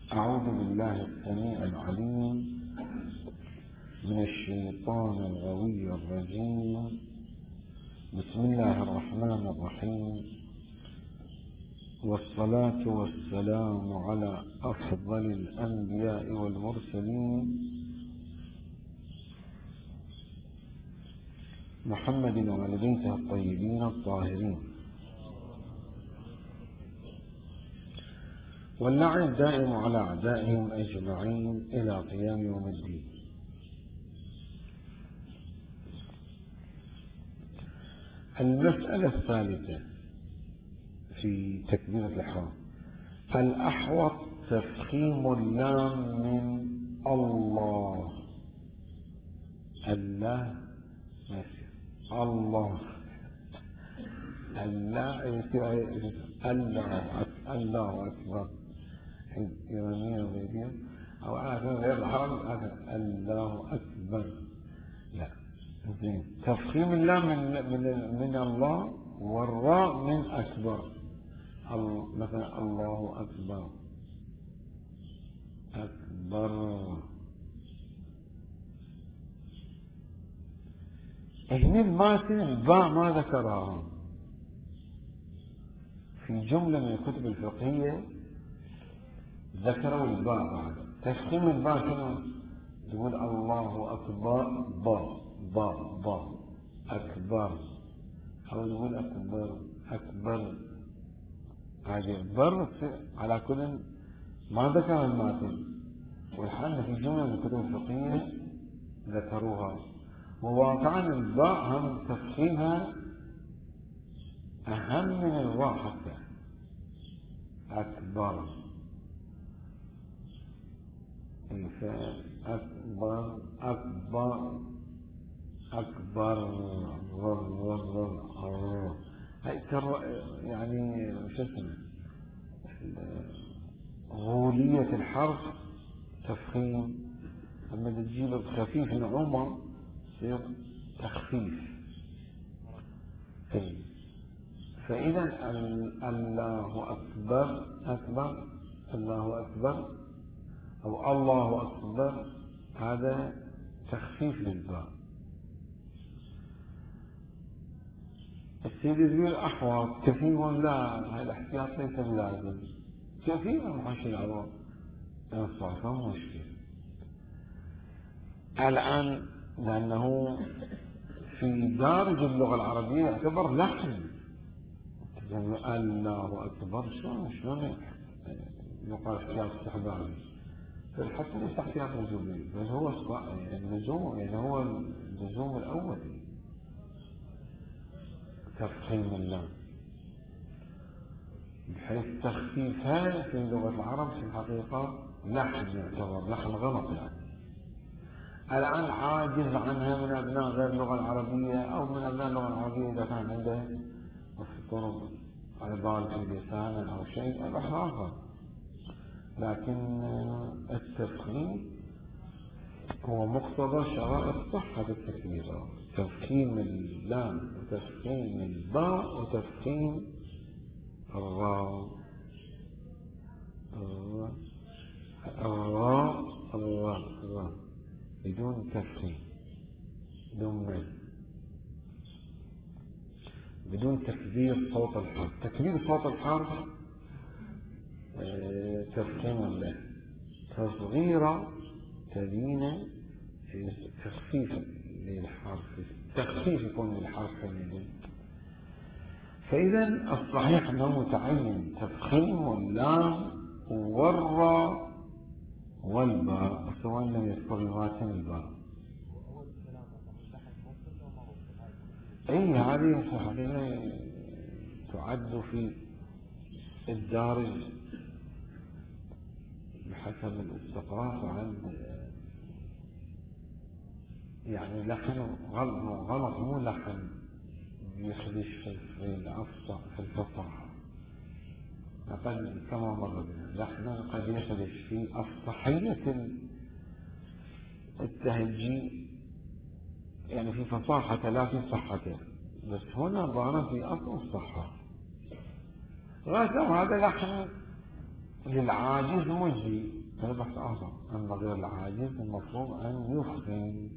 أعوذ بالله السميع العليم من الشيطان الغوي الرجيم. بسم الله الرحمن الرحيم، والصلاة والسلام على أفضل الأنبياء والمرسلين محمد وآل بيته الطيبين الطاهرين، واللعن الدائم على أعدائهم أجمعين إلى قيام يوم الدين. المسألة الثالثة في تكبيرة الإحرام: الأحوط تفخيم اللام من الله. الله الله الله أكبر إيرانية وغيرها أو غير العرب الله أكبر. لا، زين. تفخيم اللام من الله، والراء من أكبر. مثلا الله أكبر أكبر. هنا الماتن الباء ما ذكرها في جملة من الكتب الفقهية، ذكروا الباء بعد. تفخيم الباء شنو؟ تقول الله أكبر با أكبر، أو تقول أكبر هذه بر. على كل ما ذكر الماتن، والحال في جملة من الكتب الفقهية ذكروها. وواقعا الباء هم تفخيمها أهم من الراء حتى. أكبر أكبر أكبر أكبر هاي يعني شو اسمه غولية الحرف تفخيم. أما تجيب الخفيف نعومة يصير تخفيف. فإذا الله أكبر أكبر، الله أكبر أو الله أكبر، هذا تخفيف للباء. السيد يقول أحوط كثير. لا، هذا الاحتياط ليس بلازم. كثير من حش العوام الصعفة مشكلة الآن، لأنه في دارج اللغة العربية يعتبر لحن. الله أكبر شلون يقال احتياط استحبابي؟ فالحتى ليس احتياط وجوبي، بل هو اللزوم، يعني هو اللزوم الأول تفخيم اللام، بحيث تخفيفها في لغة العرب في الحقيقة لحن، يعتبر لحن غلط. يعني الآن عاجز عنها من أبناء غير اللغة العربية أو من أبناء اللغة العربية إذا كان عنده طرق عبارة في لسانه أو شيء بحر آخر. لكن التفخيم هو مقتضى شرائط صحة التكبير: تفخيم اللام وتفخيم الباء وتفخيم الراء. الراء بدون تفخيم، بدون تكبير صوت الحرف. تكبير صوت الحرف تفخيم اللام، تصغير تبين تخفيف للحرف، تخفيف يكون للحرف. فإذا الصحيح أنه متعين تفخيم اللام والراء والباء، سواء لم يذكر الماتن الباء. أي هذه في الحقيقة تعد في الدارج بحسب الاستقراء عند، يعني لحن غلط، مو لحن يخدش في الفصاحة. كما مر بنا، لحن قد يخدش في أفصحية التهجي، يعني في فصاحة لا في صحة. بس هنا ظهر في أصل الصحة. غاية هذا لحن للعاجز مجزي، هذا بحث آخر. أما غير العاجز المفروض أن يفهم.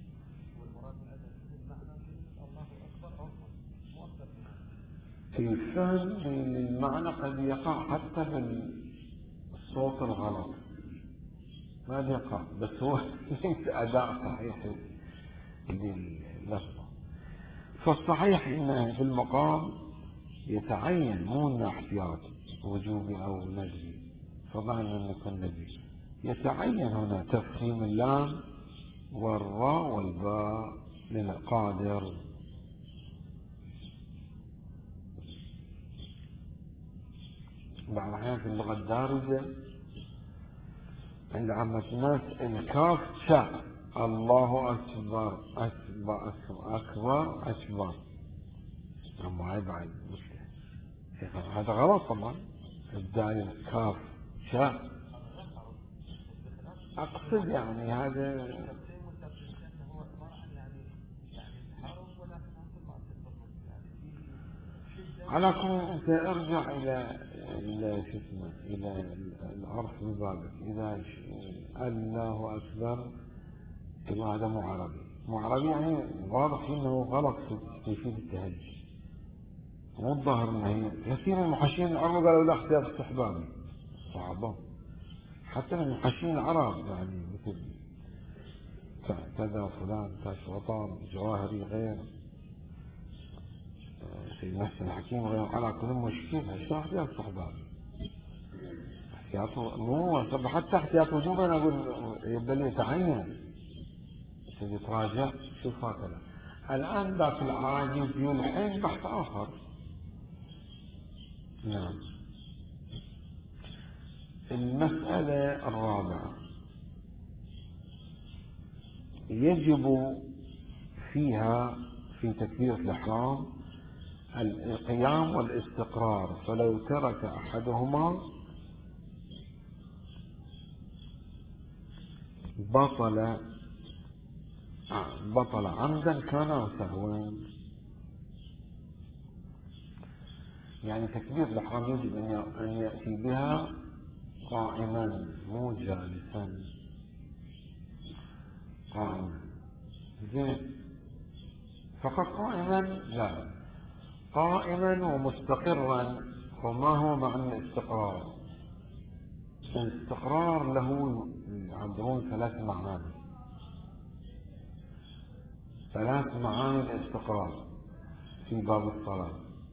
في فهم المعنى قد يقع حتى في الصوت الغلط، ما يقع، بس هو ليس أداء صحيح لللفظ. فالصحيح أن في المقام يتعين، مو أنه احتياط وجوبي أو ندبي، فضلا أن يكون ندبي، يتعين هنا تفخيم اللام والراء والباء للقادر. بعض الأحيان في اللغة الدارجة عند عامة الناس الكاف شاء، الله أكبر أكبر أكبر أكبر، أما هاي بعد مشكلة، هذا غلط طبعا. الدال كاف شاء، أقصد يعني هذا على كل. أنت ارجع إلى شو اسمه، إلى العرف ببابك. إذا الله أكبر، هذا مو عربي، مو عربي يعني واضح إنه غلط في التهجي، مو الظاهر إنه هي. كثير من المحشين العرب قالوا لا اختيار استحبابي، صعبة. حتى من المحشين العرب يعني مثل كذا فلان تاش وطن جواهري غير سيد محسن الحكيم غير، على كل مشكلة شو احتياط استحبابي؟ احتياط مو حتى احتياط وجوب. أنا أقول يبدأ لي يتعين، تراجع شوف هكذا. الآن ذاك العاجز يلحن بحث آخر. نعم. المسألة الرابعة يجب فيها في تكبيرة الإحرام القيام والاستقرار، فلو ترك أحدهما بطل عمدا كان أو سهوا. يعني تكبيرة الإحرام يجب أن يأتي بها قائما مو جالسا، قائما. زين، فقط قائما؟ لا، قائما ومستقرا. وما هو معنى الاستقرار؟ الاستقرار له يعبرون ثلاث معاني الاستقرار في باب الصلاة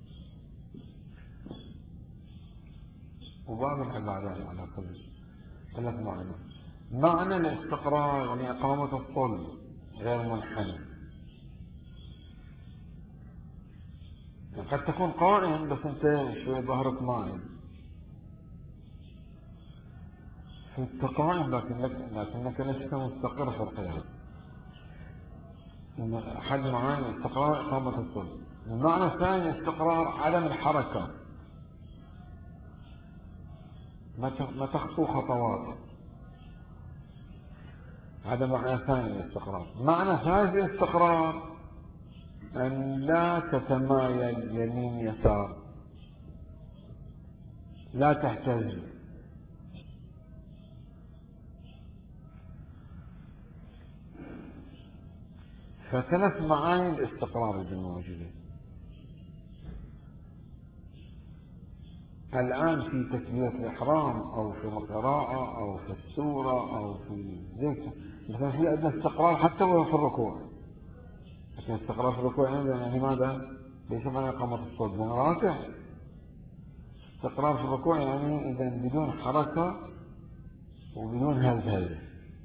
وباب العبادات على كل. ثلاث معاني. معنى الاستقرار يعني إقامة الصلب غير منحنى. يعني قد تكون قائم بس انت شوي ظهرك مايل، انت قائم لكنك لست مستقر في القيام. أحد معاني الاستقرار إقامة الصلب. المعنى الثاني الاستقرار عدم الحركة، ما تخطو خطوات. هذا معنى ثاني للاستقرار. معنى ثالث للاستقرار أن لا تتمايل يمين يسار، لا تهتز. فثلاث معاني الاستقرار الموجودة الآن في تكبيرة الإحرام أو في القراءة أو في السورة أو في الذكر. مثلا في عندنا استقرار حتى وهو في الركوع، لكن استقرار في الركوع يعني ماذا؟ ليس معنى إقامة الصوت من راكع. استقرار في الركوع يعني إذا بدون حركة وبدون هزهزة،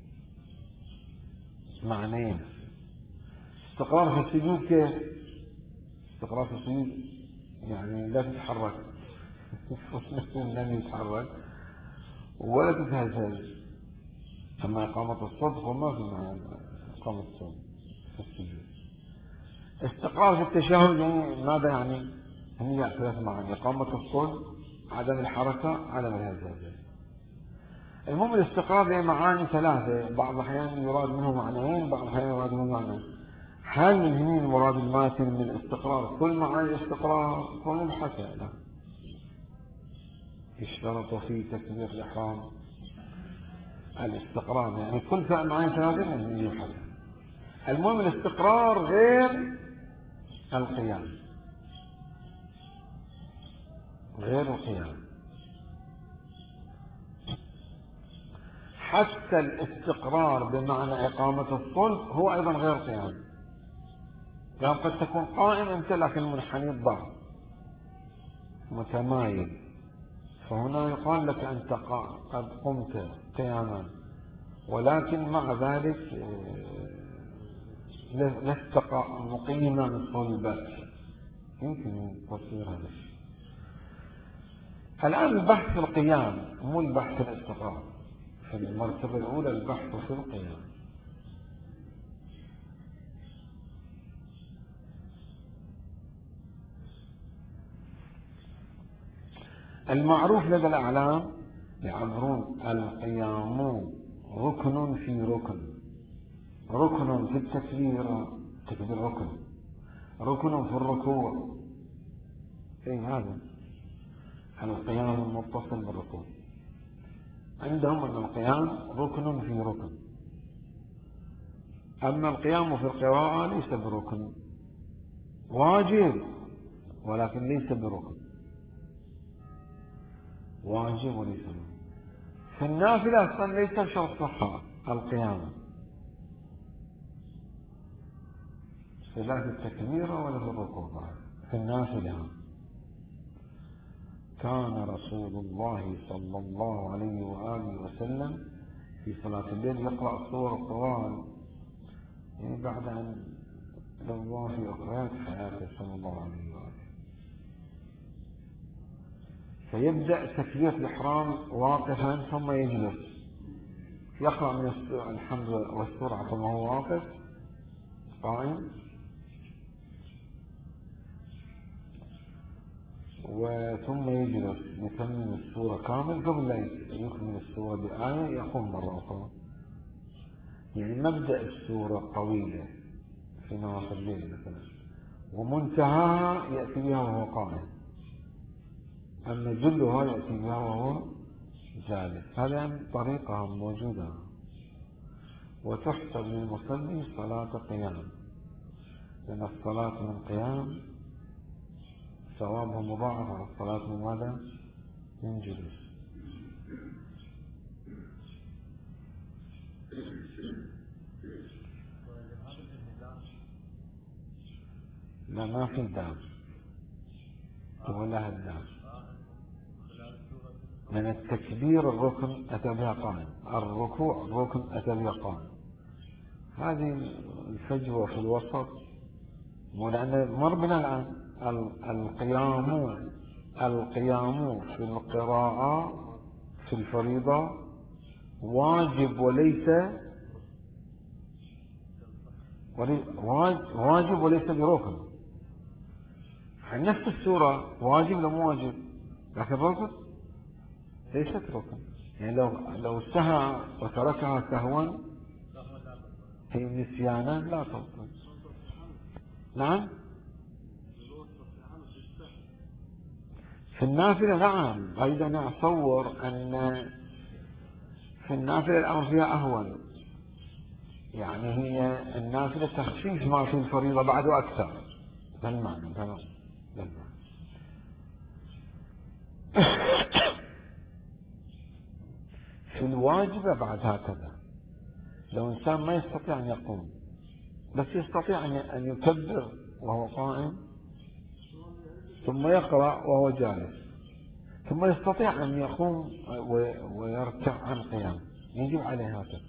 معنيين. استقرار في السجود كيف؟ استقرار في السجود يعني لا تتحرك لم يتحرك ولا تتهزهز. أما إقامة الصوت فما في معنى إقامة الصوت في السجود. استقرار في التشهد يعني ماذا يعني؟ هي ثلاث معاني: إقامة الصوت، عدم الحركة، عدم الهزهزة. المهم الاستقرار له معاني ثلاثة، بعض الأحيان يراد منه معنيين، بعض الأحيان يراد منه معنى. هل من هنا المراد الماتن من الاستقرار كل معاني الاستقرار؟ كل الحكى لا، يشترط في تكبير الإحرام الاستقرار، يعني كل فعل معين 30 يحرم. المهم الاستقرار غير القيام، غير القيام. حتى الاستقرار بمعنى إقامة الصلب هو أيضا غير قيام، يعني قد تكون قائم أنت لكن منحني الظهر متمايل، فهنا يقال لك أنت قد قمت قياما، ولكن مع ذلك لست مقيما صلبا، يمكن تصير هذا الشيء. الآن البحث في القيام مو البحث في الاستقرار، في المرتبة الأولى البحث في القيام. المعروف لدى الأعلام يعبرون القيام ركن في ركن، ركن في التكبير، تكبير ركن، ركن في الركوع، هذا القيام المتصل بالركوع. عندهم أن القيام ركن في ركن، أما القيام في القراءة ليس بركن، واجب ولكن ليس بركن، واجب وليس بركن. في النافلة أصلا ليس شرط صحة القيام، لا في التكبير ولا في الركوع. في النافلة كان رسول الله صلى الله عليه وآله وسلم في صلاة الليل يقرأ سور الطوال، يعني بعد أن لو في أخرات حياته صلى الله عليه وآله، فيبدأ تكبيرة الإحرام واقفا ثم يجلس يقرأ من الحمد والسورة ثم هو واقف قائم، وثم يجلس يكمل السورة كامل قبل لا يكمل السورة بآية يقوم مرة أخرى. يعني مبدأ السورة طويلة في نواصي الليل مثلا، ومنتهاها يأتي بها وهو قائم، أما جلها يأتي بها وهو جالس. هذه طريقة موجودة، وتحسب للمصلي صلاة قيام، لأن الصلاة من قيام ثوابها مضاعف على الصلاة من ماذا؟ من جلوس. لا ما في دام ولا هدام، من التكبير الركن أتى بها قائم، الركوع الركن أتى بها قائم. هذه الفجوة في الوسط، ولأن مر بنا الآن القيام في القراءة في الفريضة واجب وليس بركن. نفس السورة واجب لو مو واجب، لكن ركن ليست ركن. يعني لو سهى وتركها سهوا هي نسيانا لا تبطل. نعم في النافلة نعم، أيضا أنا أتصور أن في النافلة الأمر فيها أهون، يعني هي النافلة تخفيف ما في الفريضة بعده أكثر. ده المعنى تمام. في الواجبة بعد هكذا، لو إنسان ما يستطيع أن يقوم بس يستطيع أن يكبر وهو قائم، ثم يقرأ وهو جالس، ثم يستطيع أن يقوم ويركع عن قيام، يجب عليه هكذا.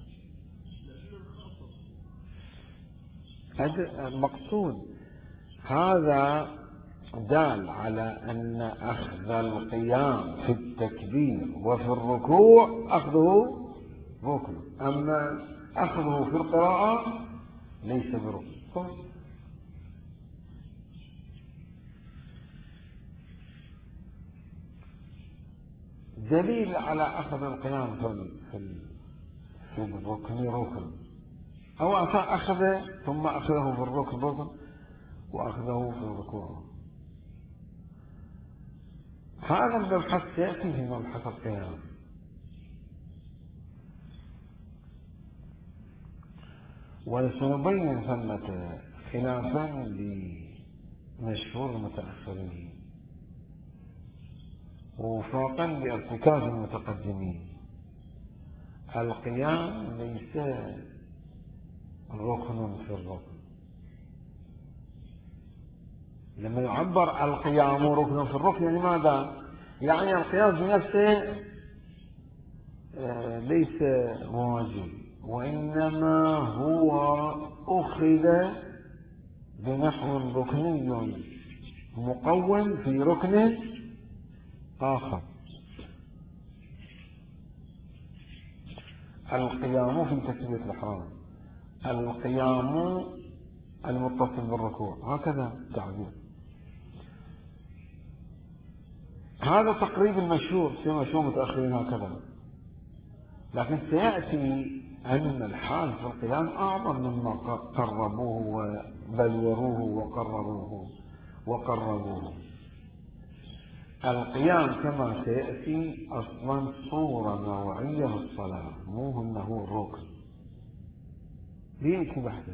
هذا المقصود، هذا دال على أن أخذ القيام في التكبير وفي الركوع أخذه ركن، أما أخذه في القراءة ليس بركن. دليل على أخذ القيام في الركن ركن، أو أخذ ثم أخذه في الركن ركن وأخذه في الركوع. هذا المبحث سيأتي في مبحث القيام. وسنبين ثمة خلافا لمشهور المتأخرين ووفاقا لارتكاز المتقدمين. القيام ليس ركن في الركن. لما يعبر القيام ركن في الركن يعني ماذا؟ يعني القيام بنفسه ليس واجب، وإنما هو أخذ بنحو ركني مقوم في ركن آخر. القيام في تكبيرة الإحرام، القيام المتصل بالركوع، هكذا تعبير. هذا تقريب المشهور في مشهور متأخرين هكذا، لكن سيأتي أن الحال في القيام أعظم مما قربوه وبلوروه وقربوه. القيام كما سيأتي أصلا صورة نوعية للصلاة، مو أنه الركن. ليش بحثه؟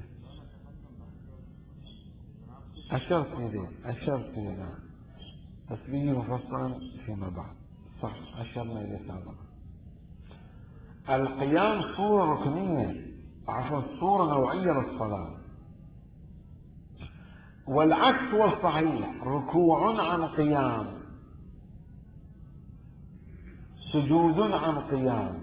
أشرت إليه بس به مفصلا فيما بعد. صح، أشرنا إليه سابقا. القيام صورة ركنية، عفوا صورة نوعية للصلاة، والعكس هو الصحيح، ركوع عن قيام، سجود عن قيام،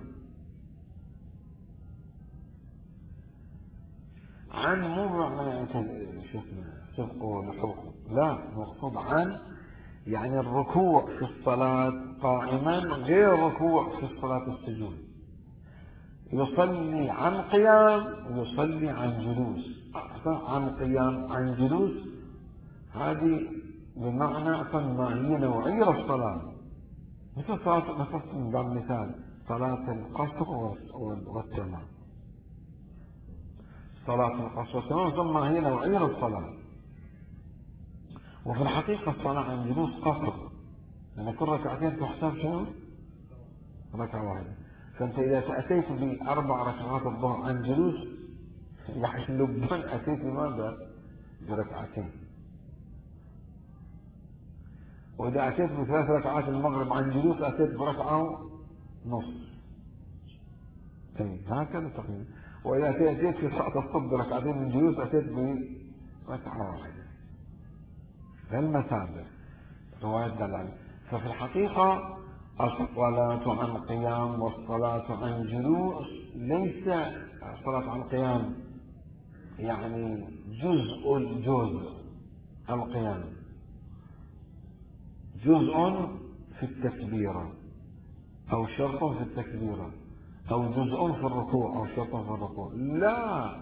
عن مو معنى شو اسمه سبق ولحوق، لا، مقصود عن يعني الركوع في الصلاة قائما غير ركوع في الصلاة السجود. يصلي عن قيام ويصلي عن جلوس، عن قيام عن جلوس، هذه بمعنى ما هي نوعية الصلاة. مثل من باب مثال صلاة القصر والتمام. صلاة القصر والتمام ثم هي نوعية الصلاة، وفي الحقيقة الصلاة عن جلوس قصر، لأن كل ركعتين تحسب شنو؟ ركعة واحدة. فأنت إذا أتيت بأربع ركعات الظهر عن جلوس يحلبون أتيت بماذا؟ بركعتين. وإذا أتيت بثلاث ركعات المغرب عن جلوس أتيت بركعة نصف. هكذا تقريبا. وإذا أتيت في صلاة الصبح بركعتين من جلوس أتيت بركعة واحدة. فالمثابة رواية دلالة. ففي الحقيقة الصلاة عن قيام والصلاة عن جلوس ليس الصلاة عن قيام يعني جزء القيام، جزء في التكبيرة أو شرط في التكبيرة أو جزء في الركوع أو شرط في الركوع. لا،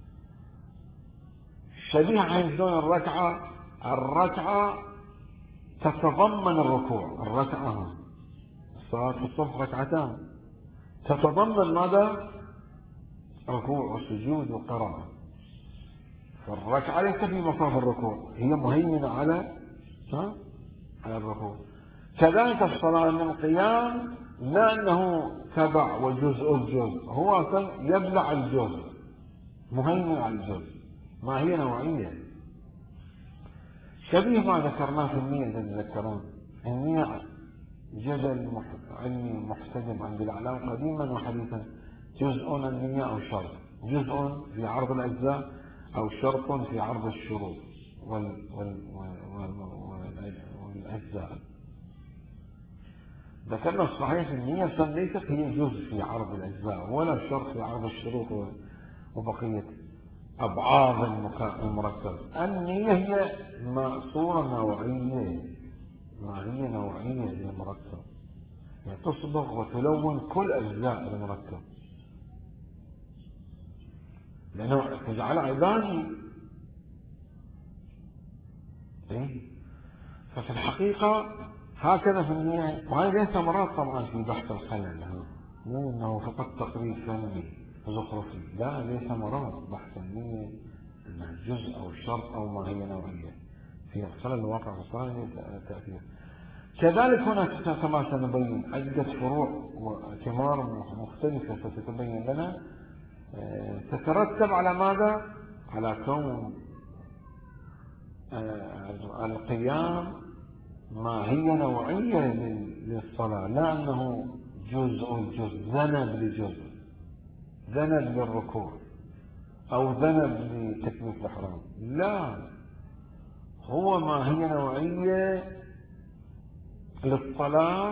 شبيه عن شلون الركعة تتضمن الركوع. الركعة صلاة الصبح ركعتان تتضمن ماذا؟ ركوع وسجود وقراءة. فالركعة ليس في مصاف الركوع، هي مهيمنة على الركوع. كذلك الصلاة من القيام لا أنه تبع وجزء الجزء، هو أصلا يبلع الجزء، مهيمن على الجزء، ما هي نوعية. شبيه ما ذكرناه في النية، تتذكرون النية جدل علمي محتجم عند الأعلام قديما وحديثا، جزء النية أو شرط، جزء في عرض الأجزاء أو شرط في عرض الشروط والأجزاء. ذكرنا الصحيح النية ليست هي جزء في عرض الأجزاء ولا شرط في عرض الشروط وبقية أبعاض المركب. النية هي صورة نوعية، ما هي نوعية للمركب، يعني تصبغ وتلون كل أجزاء المركب، لأنه تجعل عبادي. ففي الحقيقة هكذا في النية، وهذه ليس ثمرات طبعا في بحث الخلل، مو انه فقط تقريب فني زخرفي، لا، ليس ثمرات بحث النية انها جزء او شرط او ما هي نوعية في الخلل الواقع في الصلاة تأثير. كذلك هناك كما سنبين عدة فروع وثمار مختلفة ستتبين لنا تترتب على ماذا؟ على كون القيام ماهية نوعية للصلاة، لا أنه جزء ذنب لجزء، ذنب للركوع أو ذنب لتكبيرة الإحرام، لا، هو ماهية نوعية للصلاة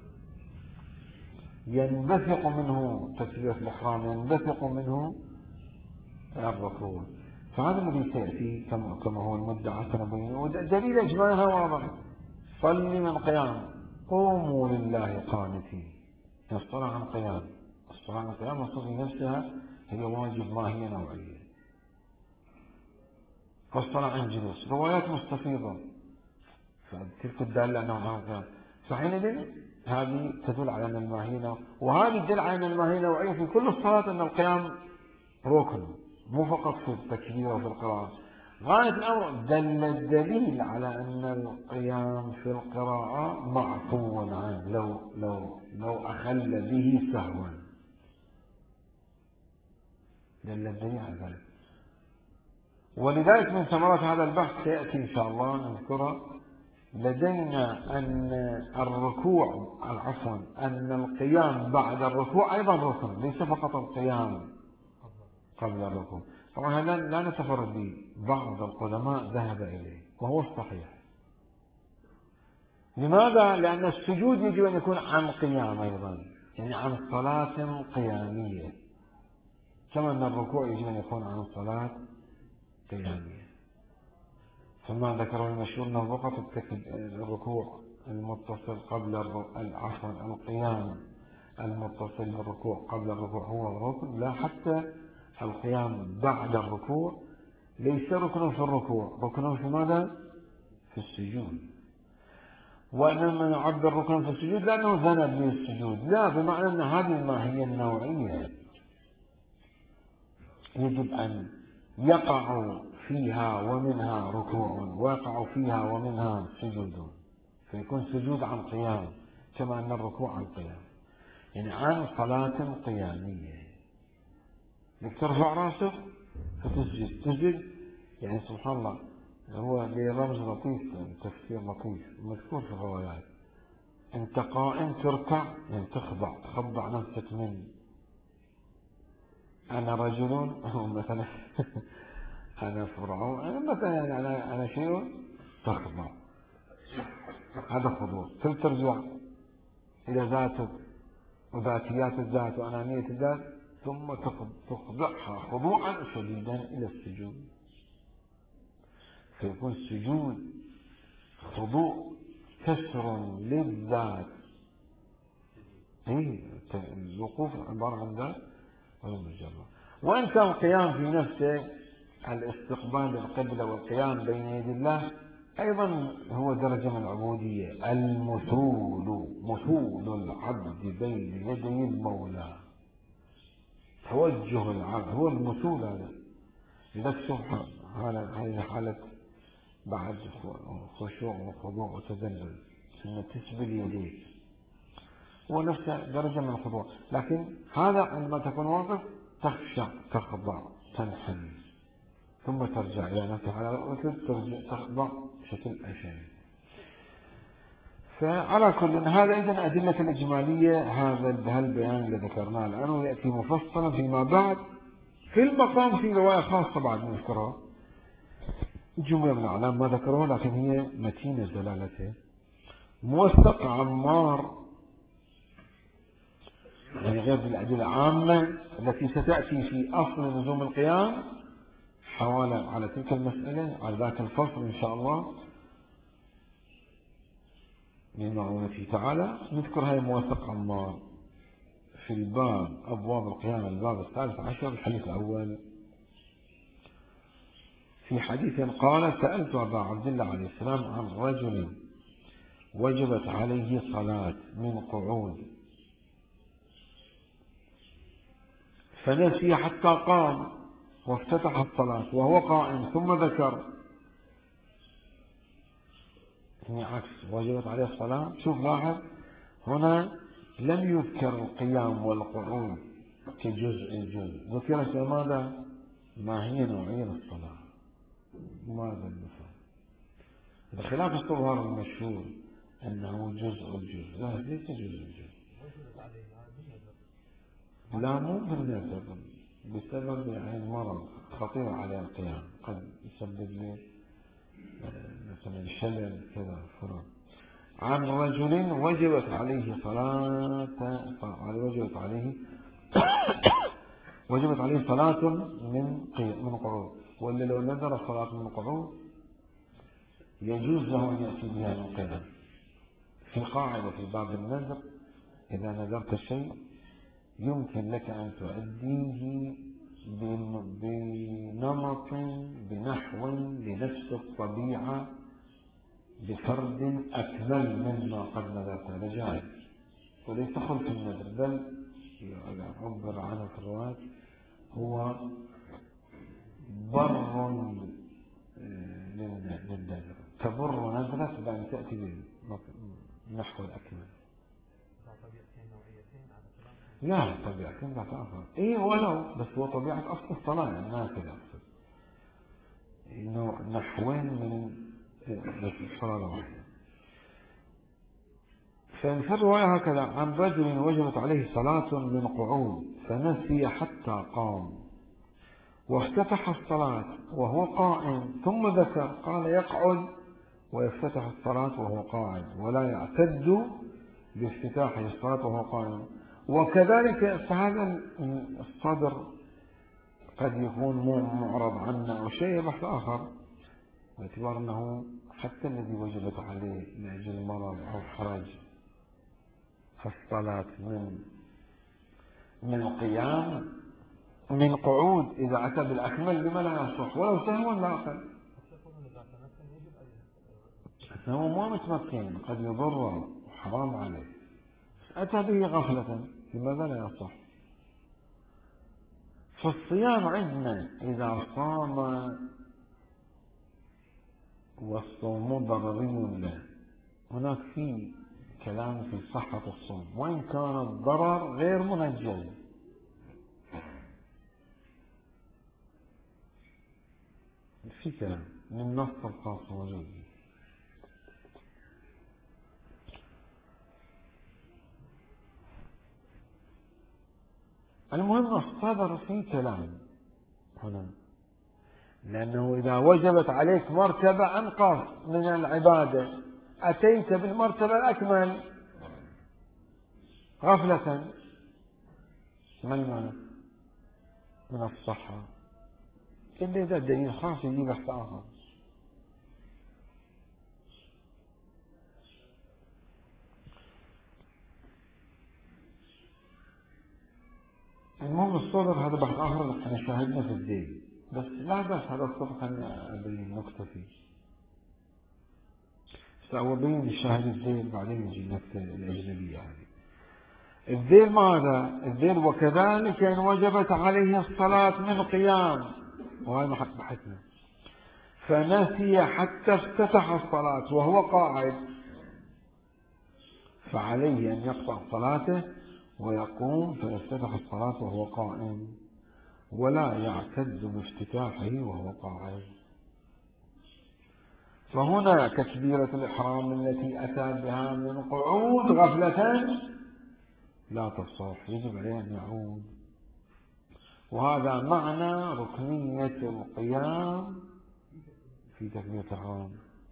ينبثق منه تكبيرة الإحرام، ينبثق منه الركوع. فهذا الذي سيأتي كما هو المدعى سنبينه، ودليل إجمالها واضح: صل من القيام، قوموا لله قانتين. الصلاة عن قيام، الصلاة عن قيام الصلاة نفسها هي واجب ماهية نوعية. والصلاة عن جلوس روايات مستفيضة، فتلك الدالة أنه عن قيام، فحينئذ هذه تدل على أن الماهية، وهذه تدل على أن الماهية نوعية في كل الصلاة، أن القيام ركن مو فقط في التكبير وفي القراءة. غاية الأمر دل الدليل على أن القيام في القراءة معفو عنه لو أخل به سهوا، دل الدليل على ذلك. ولذلك من ثمرات هذا البحث سيأتي إن شاء الله نذكرها لدينا أن الركوع أن القيام بعد الركوع أيضا ركن، ليس فقط القيام قبل الركوع. طبعا هذا لا نتفرد به، بعض القدماء ذهب إليه وهو الصحيح. لماذا؟ لأن السجود يجب أن يكون عن قيام أيضا، يعني عن صلاة قيامية، كما أن الركوع يجب أن يكون عن صلاة قيامية. ثم ذكره المشهور أنه فقط الركوع المتصل قبل القيام المتصل بالركوع قبل الركوع هو الركن، لا، حتى القيام بعد الركوع ليس ركنا في الركوع، ركنا في ماذا؟ في السجود. وإنما نعبر ركنا في السجود لأنه ذنب للسجود، لا، بمعنى أن هذه الماهية النوعية يجب أن يقع فيها ومنها ركوع، ويقع فيها ومنها سجود، فيكون سجود عن قيام كما أن الركوع عن قيام، يعني عن صلاة قيامية. انك ترفع راسك فتسجد، يعني سبحان الله، هو رمز لطيف، تفسير لطيف مذكور في الروايات. انت قائم تركع، يعني تخضع نفسك من انا رجل مثلا انا فرعون مثلا، يعني انا شيء، تخضع، هذا خضوع. ثم ترجع الى ذاتك وذاتيات الذات وانانية الذات، ثم تخضعها خضوعا شديدا إلى السجود، فيكون السجود خضوع كسر للذات. الوقوف عبارة عن ذات والمجرد. وإن كان القيام في نفسه الاستقبال للقبلة والقيام بين يدي الله أيضا هو درجة من العبودية، مثول العبد بين يدي المولى، توجه العبد هو المثول. هذا لذلك سبحان هذه حالة بعد خشوع وخضوع وتذلل، ثم تسبل يديك، هو نفسه درجة من الخضوع. لكن هذا عندما تكون واقف تخشع، تخضع، تنحني، ثم ترجع إلى نفسك على رؤوسك، ترجع تخضع بشكل أشد. فعلى كل هذا إذن أدلة الإجمالية هذا البيان الذي ذكرناه الآن، ويأتي مفصلا فيما بعد في المقام في رواية خاصة بعد نذكرها، جملة من الأعلام ما ذكروها لكن هي متينة دلالته. موثق عمار، يعني غير الأدلة العامة التي ستأتي في أصل لزوم القيام حوالي على تلك المسألة، على ذاك الفصل إن شاء الله من معونته تعالى. نذكر هاي موثق عمار في الباب أبواب القيام، الباب 13 الحديث الأول. في حديث قال: سألت أبا عبد الله عليه السلام عن رجل وجبت عليه صلاة من قعود فنسي حتى قام وافتتح الصلاة وهو قائم، ثم ذكر هي عكس وجبت عليه الصلاة. شوف لاحظ هنا لم يذكر القيام والقعود كجزء ذكرت ماذا؟ ما هي نوعية الصلاة، ماذا المثال؟ بخلاف الظهر المشهور أنه جزء، لا ليس جزء. لا مو بالنذر، بسبب يعني مرض خطير على القيام قد يسبب لي مثلا شلل كذا فرط. عن رجل وجبت عليه صلاة وجبت عليه صلاة من قعود، ولا لو نذر الصلاة من قعود يجوز له أن يأتي بها من قيام. في قاعدة في باب النذر إذا نذرت الشيء يمكن لك أن تؤديه بنمط بنحو لنفس الطبيعة بفرد أكمل مما قد نذرت، هذا جائز وليس خلف النذر، بل عبر عنه في الرواية هو بر للنذر، تبر نذرك بأن تأتي بنحو الأكمل. لا طبيعتين لا تأثر، إيه ولو بس هو طبيعة أصل الصلاة يعني ما كذا أقصد إنه نحوين من بس الصلاة واحدة. ففي الرواية هكذا عن رجل وجبت عليه صلاة من قعود فنسي حتى قام وافتتح الصلاة وهو قائم، ثم ذكر قال يقعد ويفتتح الصلاة وهو قاعد ولا يعتد بافتتاح الصلاة وهو قائم. وكذلك فهذا الصدر قد يكون معرض عنه أو شيء بحث آخر، باعتبار أنه حتى الذي وجبت عليه لأجل مرض أو حرج الصلاة من قيام من قعود إذا أتى بالأكمل لما لا يصح ولو سهوا لا أقل. هو مو متمكن قد يضر حرام عليه، أتى به غفلة لماذا لا يصح؟ فالصيام عندنا إذا صام والصوم ضرري له هناك في كلام في صحة الصوم وإن كان الضرر غير منجز. في كلام من نص الخاص موجود. المهم الصدر في كلام هنا، لأنه إذا وجبت عليك مرتبة أنقص من العبادة أتيت بالمرتبة الأكمل غفلة، ما المعنى من الصحة؟ إلا إذا الدليل خاص يجيب بحث آخر. المهم الصدر هذا بحث آخر احنا شاهدنا في الدين، بس لا بس هذا الصبح أنا أبين نكتفي سأبين الشاهد الذيل بعدين نجي النكتة الأجنبية هذه. الذيل ماذا؟ الذيل وكذلك إن وجبت عليه الصلاة من قيام، وهذا محط بحثنا، فنسي حتى افتتح الصلاة وهو قاعد فعليه أن يقطع صلاته ويقوم فيفتتح الصلاة وهو قائم ولا يعتد بافتتاحه وهو قاعد. فهنا تكبيرة الإحرام التي أتى بها من قعود غفلة لا تصح، يجب عليه أن يعود. وهذا معنى ركنية القيام في تكبيرة الإحرام،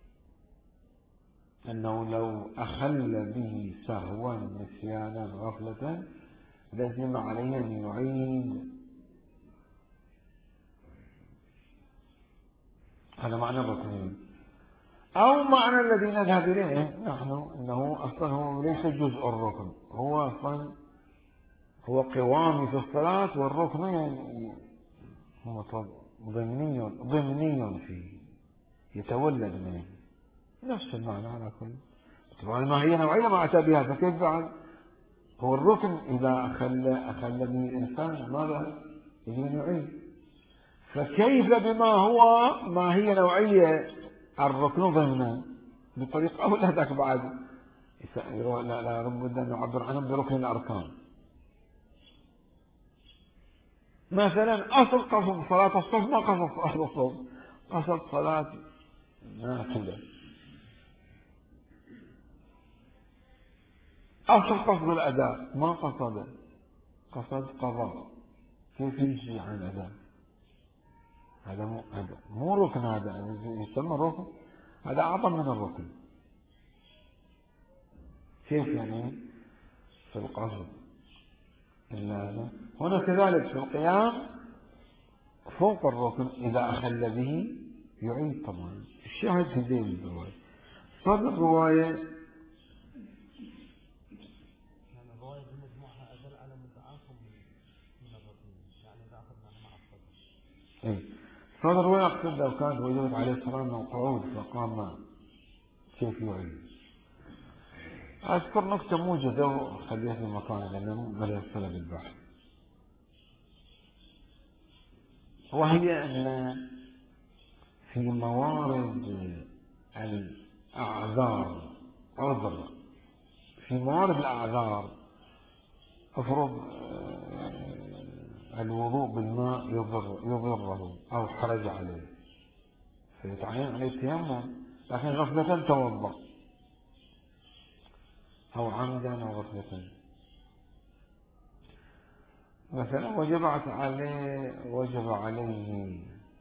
أنه لو أخل به سهوا نسيانا غفلة لزم عليه أن يعيد. هذا معنى الركنية. أو معنى الذي نذهب إليه نحن أنه أصلا هو ليس جزء الركن، هو أصلا هو قوامي في الصلاة والركن هو ضمني فيه يتولد منه نفس المعنى على كل. ما هي نوعية ما أتى بها فكيف بعد هو الركن إذا أخل به الإنسان ماذا يجب أن يعيد؟ فكيف بما هو ما هي نوعية الركن ضمنا؟ بطريقة أو لا ذاك بعد لا لابد أن نعبر عنهم بركن الأركان. مثلا أصل قصد صلاة الصف ما قصد صلاة الصف، قصد صلاة نافلة. أصل قصد الأداء ما قصد قضاء. كيف يجي عن الأداء؟ هذا مو ركن، هذا يسمى ركن، هذا أعظم من الركن. كيف يعني في القصد؟ هنا كذلك في القيام فوق الركن إذا أخل به يعيد. طبعا الشاهد في ذيل الرواية. صدر الرواية صدر الرواية أقصد لو كانت وجدت عليه الصلاة من قعود فقام كيف يعيد. أذكر نقطة موجودة وخليها في مكانها لأنه ملا يصل بالبحث، وهي أن في موارد الأعذار عذر، في موارد الأعذار أفرض الوضوء بالماء يضره أو حرج عليه فيتعين عليه التيمم، لكن غفلة توضأ أو عمدا أو غفلة. مثلا وجب عليه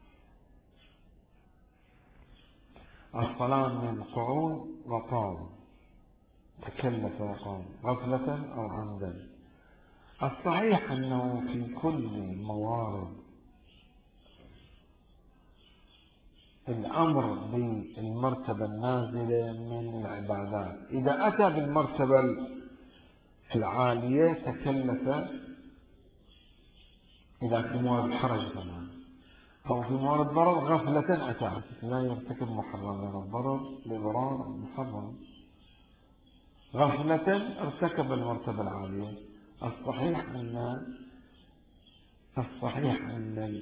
الصلاة من قعود وقام، تكلف وقام غفلة أو عمدا. الصحيح أنه في كل موارد الأمر بالمرتبة النازلة من العبادات إذا أتى بالمرتبة العالية تكلف، إذا في موارد حرج طبعا أو في موارد ضرر غفلة أتى لا يرتكب محرم، لأن الضرر لضرار محرم، غفلة ارتكب المرتبة العالية. الصحيح أن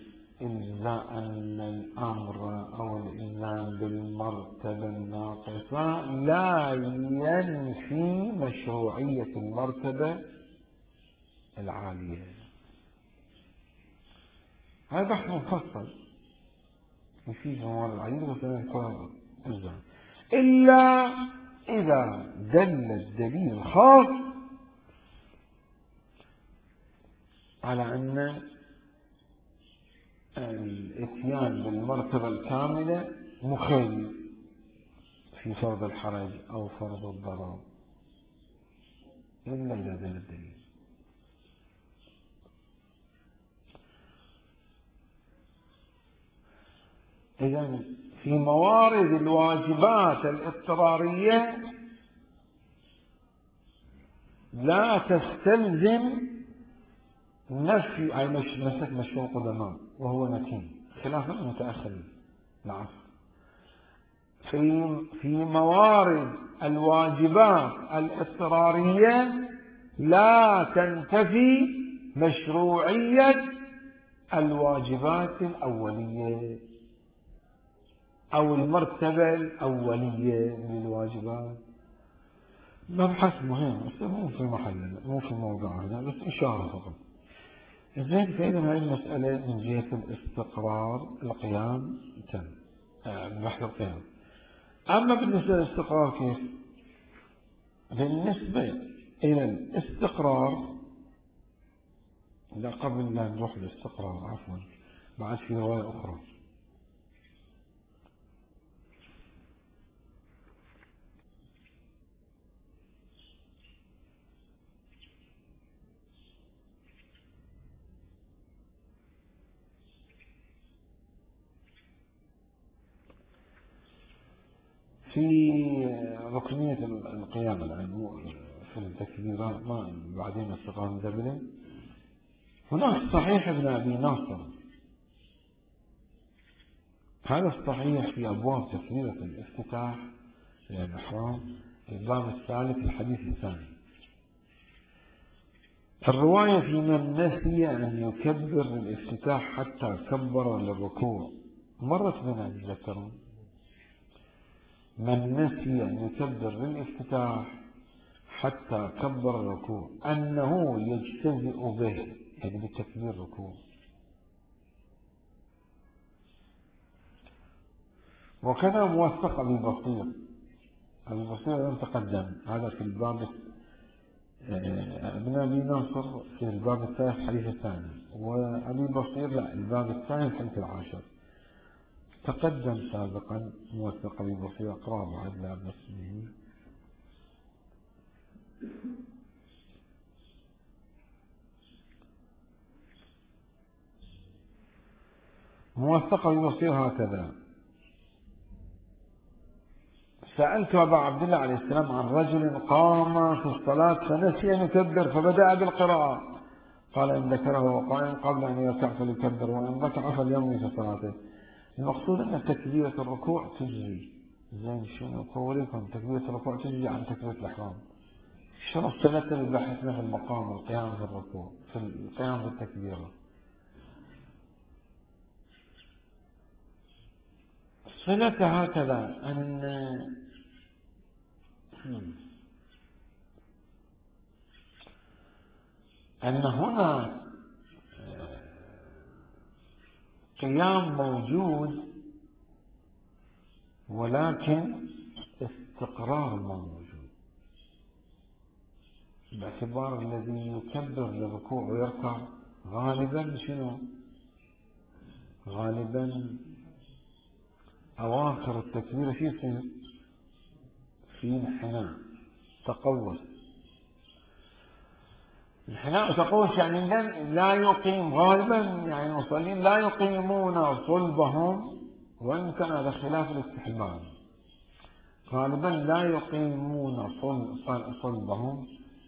الأمر أو الإلزام بالمرتبة الناقصة لا ينفي مشروعية المرتبة العالية. هذا بحث مفصل فيه موارد عديدة وسنذكرها الآن، إلا إذا دل الدليل خاص على أن الاتيان بالمرتبة الكاملة مخيل في فرض الحرج أو فرض الضرر، إلا إذا دل الدليل. إذن في موارد الواجبات الاضطرارية لا تستلزم نفي أي مسك مشروع قدماء وهو متين خلافا المتأخرين العصر. في موارد الواجبات الاضطرارية لا تنتفي مشروعية الواجبات الأولية أو المرتبة الأولية للواجبات. مبحث مهم بس مو في محل، مو في موضوع هذا، بس إشارة فقط. زين، فإذا هذه المسألة من جهة الاستقرار القيام تم بحث القيام. أما بالنسبة للاستقرار كيف؟ بالنسبة إلى الاستقرار، لا قبل لا نروح للاستقرار عفوا بعد في رواية أخرى. في ركنية القيام الآن في التكبيرات ما بعدين استقرار مدبلة. هناك صحيح ابن أبي ناصر، هذا الصحيح في أبواب تكبيرة الافتتاح الإحرام الباب الثالث الحديث الثاني. الرواية في من نسي أن يكبر للافتتاح حتى كبر للركوع مرت بنا تذكرون. من نسي أن يكبر للافتتاح حتى كبر الركوع أنه يجتزئ به، يعني بتكبير الركوع. وكذا موثق أبي بصير. أبي بصير لم تقدم، هذا في الباب ابن أبي ناصر في الباب الثالث الحديث الثاني، وأبي بصير لا، الباب الثاني الحديث العاشر. تقدم سابقا موثق أبي بصير، أقرأ بعد لا باسمه. موثق أبي بصير هكذا: سألت أبا عبد الله عليه السلام عن رجل قام في الصلاة فنسي أن يكبر فبدأ بالقراءة، قال إن ذكره وقائم قبل أن يركع فليكبر، وإن ركع فليمضي في صلاته. المقصود أن تكبيرة الركوع تجزي. زين شنو قولكم؟ تكبيرة الركوع تجزي عن تكبيرة الإحرام. شنو الصلة اللي بحثنا في المقام القيام في الركوع، في القيام في التكبيرة؟ صلة هكذا أن هنا قيام موجود ولكن استقرار موجود، باعتبار الذي يكبر للركوع ويركع غالبا شنو؟ غالبا أواخر التكبير في انحناء تقوس. انحناء وتقوس يعني لا يقيم غالبا، يعني المصلين لا يقيمون صلبهم، وإن كان هذا خلاف الاستحباب. غالبا لا يقيمون صلبهم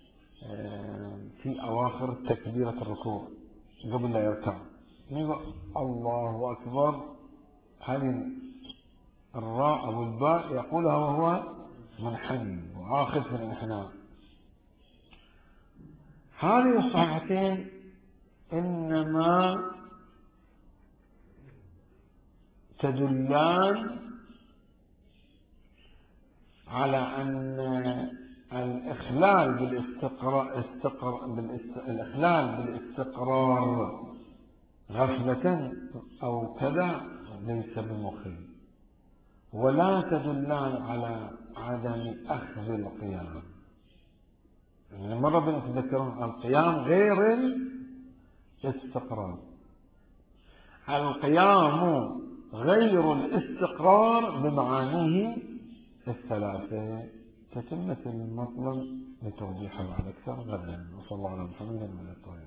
في أواخر تكبيرة الركوع قبل لا يركع. الله أكبر، هذه الراء أو الباء يقولها وهو منحني وآخذ في الانحناء. هذه الصحيحتين إنما تدلان على أن الإخلال بالاستقرار غفلة أو كذا ليس بمخل، ولا تدلان على عدم أخذ القيام. يعني مرة بنتذكرون القيام غير الاستقرار. القيام غير الاستقرار بمعانيه الثلاثة. تتمة المطلب لتوضيحها بعد أكثر غدا. وصلى الله على محمد وعلى آله.